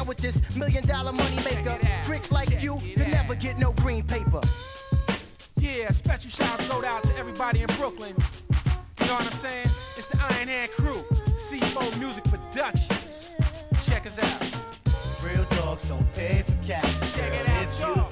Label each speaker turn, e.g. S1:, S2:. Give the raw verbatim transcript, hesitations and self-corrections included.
S1: down with this million dollar money maker. Tricks like you, you never get no green paper.
S2: Yeah, special shouts go out to everybody in Brooklyn. You know what I'm saying? It's the Iron Hand crew, C four Music Productions. Check us out.
S3: Real dogs don't pay for cats.
S2: Check it out,
S3: if
S2: yo.
S3: you